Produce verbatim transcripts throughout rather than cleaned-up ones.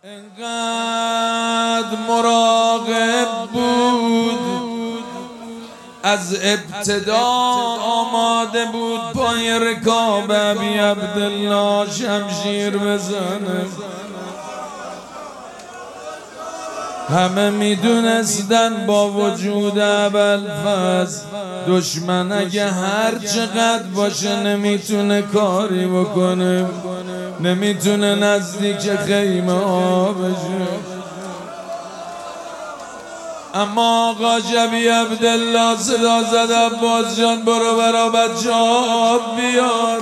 انقدر مراقب بود، از ابتدا آماده بود پای رکاب ابی عبدالله شمشیر بزنه. همه میدونستن با وجود ابوالفضل دشمن اگه هر چقدر باشه نمیتونه کاری بکنه، نمیتونه نزدیک خیمه ها بشه. اما آقا ابی عبدالله صدا زد عباس جان برو برا بچه ها آب بیار.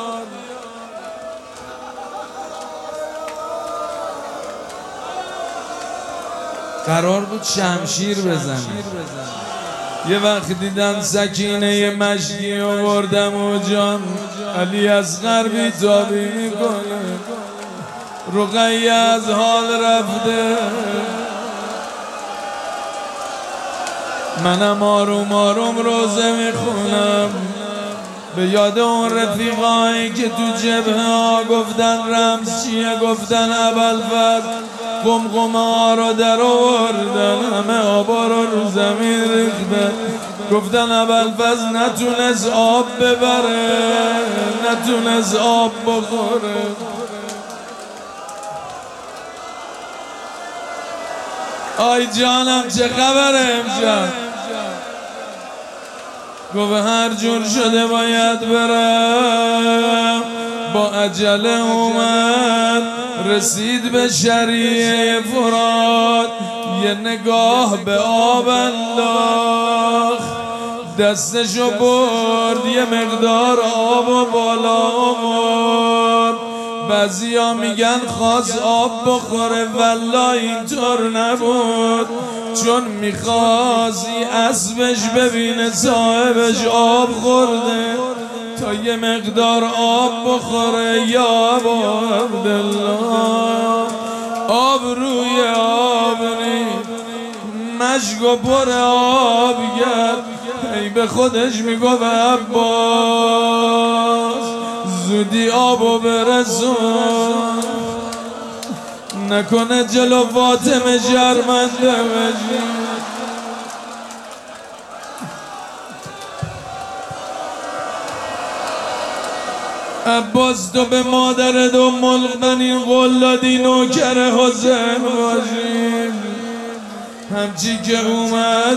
قرار بود شمشیر بزنه. یه وقت دیدن سکینه مشکی آوردم و جان علی اصغر بیتابی میکنه، رقیه از حال رفته، منم آروم آروم روزه میخونم به یاد اون رفیقایی که تو جبهه ها گفتن رمز چیه، گفتن ابوالفضل قمقمه ها رو در آوردن، همه آبا رو رو زمین ریختن، گفتن ابوالفضل نتونست آب ببره، نتونست آب بخوره. آی جانم چه خبره امشب؟ گفت هر جور شده باید برم، با عجله اومد رسید به شریعه فرات، یه نگاه به آب انداخت، دستشو برد یه مقدار آب و بالا آورد. بعضیا میگن خواست آب بخوره، والله اینطور نبود، چون میخواستی اسبش ببینه صاحبش آب خورده تا یه مقدار آب بخوره. یا ابا عبدالله آب روی آب ریخت، مشک و پر آب گرد، ای به خودش میگفت عباس زودی آبو برسون، نکنه جلو فاطمه شرمنده بشی. عباس تو به مادرت ام المؤمنین قول دادی نوکر حسین باشی، همچی که اومد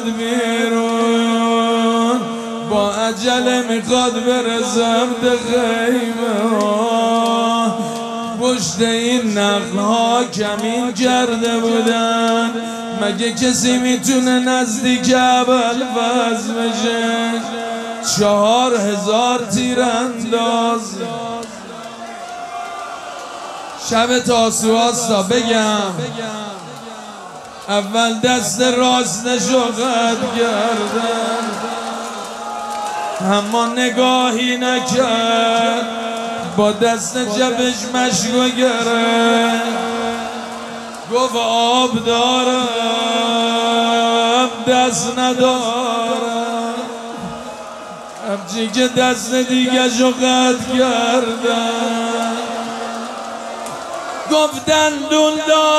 بیرون با عجله میخواد بره سمت خیمه ها. پشت این نخل ها کمین کرده بودن، مگه کسی میتونه نزدیک ابوالفضل بشه؟ چهار هزار تیر انداز. شب تاسوعاستا بگم اول دست راستشو قطع کردن، اما نگاهی نکرد، با دست جبش مشکو گرفت، گفت آب دارم دست ندارم. همچی که دست دیگه شو قطع کردن، گفت دندون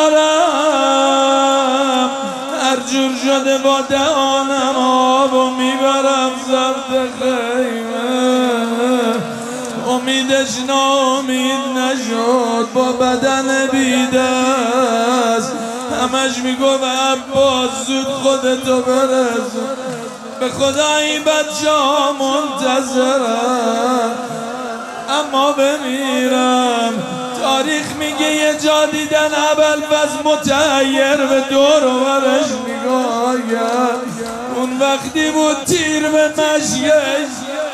دارم، هر جور شده با دهانم آبو میبرم سمت خیمه. امیدش ناامید نشد، با بدن بیدست همش میگفت عباس زود خودتو برسون، به خدا این بچه ها منتظرم اما بمیرم. تاریخ میگه یه جا دیدن ابوالفضل متحیر به دور و برش نگاه کرد، اون وقتی بود تیر به مشیش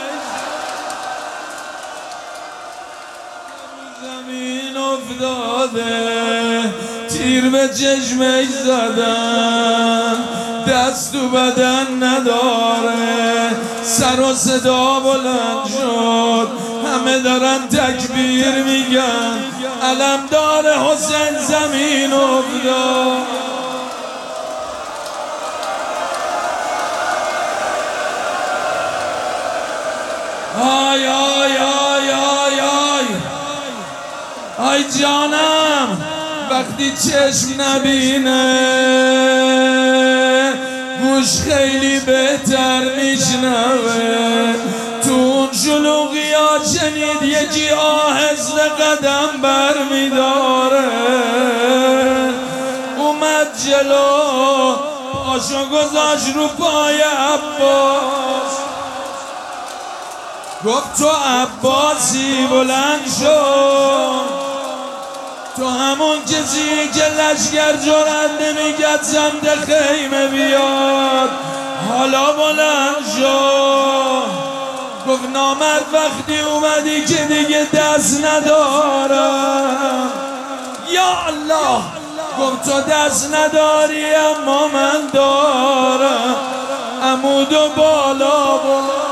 زمین افتاده، تیر به چشمش زدن، دست و بدن نداره، سر و صدا بلند شد، همه دارن تکبیر میگن، علمدار حسین زمین افتاد. آی آی آی آی آی آی جانم، وقتی چشم نبینه گوش خیلی بهتر میشنوه. تو اون شلوغی ها شنید یکی آهسته قدم بر میداره، اومد جلو پاشو گذاشت رو پای عباس، گفت تو عباسی بلند شد، تو همون کسی که لشگر جرأت نمیکرد سمت خیمه بیاد، حالا بلند شد. گفت نامرد وقتی اومدی که دیگه دست ندارم. یا الله، گفت تو دست نداری اما من دارم، عمود و بالا بالا.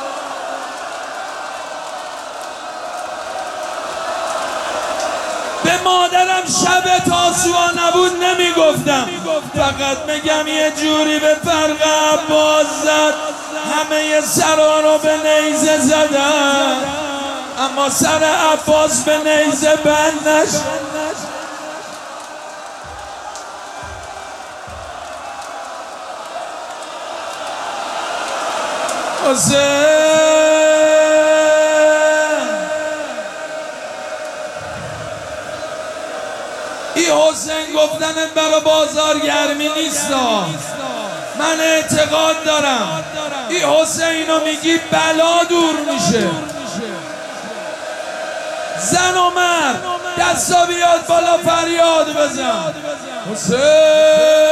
به مادرم شب تاسوعا نبود نمیگفتم، فقط میگم یه جوری به فرق عباس زد همه سرا رو به نیزه زدن، اما سر عباس به نیزه بند نشد. حسین ای حسین گفتنت برا بازارگرمی نیستا، من اعتقاد دارم ای حسینو میگی بلا دور میشه. زن و مرد دستا بیاد بالا فریاد بزن حسین.